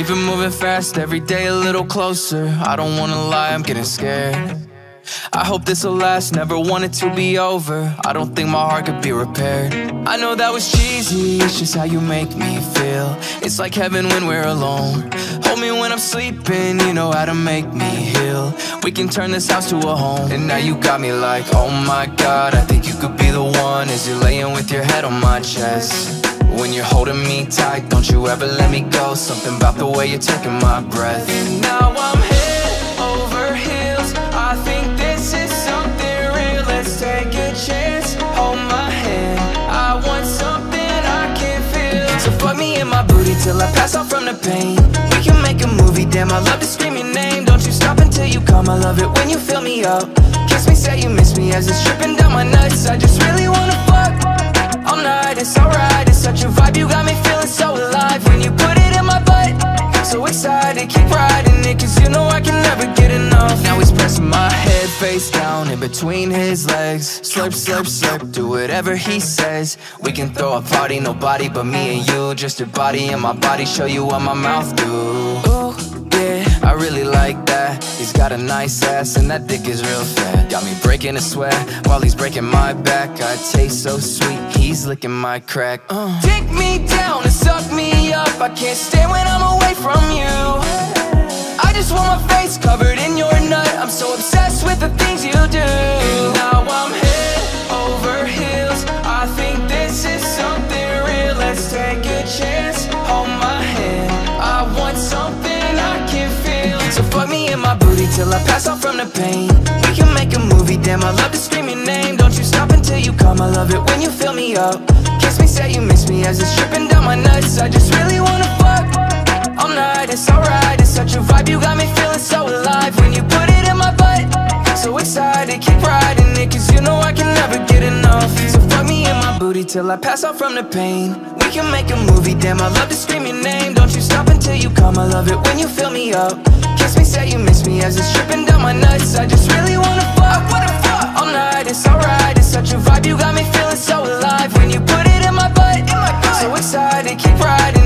Keep it moving fast, every day a little closer. I don't wanna lie, I'm getting scared. I hope this'll last, never want it to be over. I don't think my heart could be repaired. I know that was cheesy, it's just how you make me feel. It's like heaven when we're alone. Hold me when I'm sleeping, you know how to make me heal. We can turn this house to a home. And now you got me like, oh my God, I think you could be the one. As you're laying with your head on my chest, when you're holding me tight, don't you ever let me go. Something about the way you're taking my breath. And now I'm head over heels, I think this is something real. Let's take a chance, hold my hand, I want something I can feel. So fuck me in my booty till I pass out from the pain. We can make a movie, damn, I love to scream your name. Don't you stop until you come, I love it when you fill me up. Kiss me, say you miss me as it's dripping down my nuts. I just really wanna fuck all night, it's alright. It's such a vibe, you got me feeling so alive. When you put it in my butt, so excited, keep riding it, cause you know I can never get enough. Now he's pressing my head face down in between his legs. Slurp, slurp, slurp, do whatever he says. We can throw a party, nobody but me and you. Just your body and my body, show you what my mouth do. Ooh, yeah, I really like that. He's got a nice ass and that dick is real fat. Got me breaking a sweat while he's breaking my back. I taste so sweet, he's licking my crack. Take me down and suck me up, I can't stand when I'm away from you. I just want my face covered in your nut, I'm so obsessed with the things you do. And now I'm head over heels, I think this is something real. Let's take a chance, hold my hand, I want something I can feel. So fuck me in my booty till I pass out from the pain. We can make a movie, damn, I love to scream your name. Don't you stop until you come, I love it when you fill me up. Kiss me, say you miss me as it's dripping down my nuts. I just really wanna fuck all night, it's alright. It's such a vibe, you got me feeling so alive. When you put it in my butt, so excited, keep riding it, cause you know I can never get enough. So fuck me in my booty till I pass out from the pain. We can make a movie, damn, I love to scream your name. Don't you stop until you come, I love it when you fill me up. Kiss me, say you miss me as it's dripping down my nuts. I just really wanna fuck all night, it's alright. It's such a vibe, you got me feeling so alive. When you put it in my butt, so excited, keep riding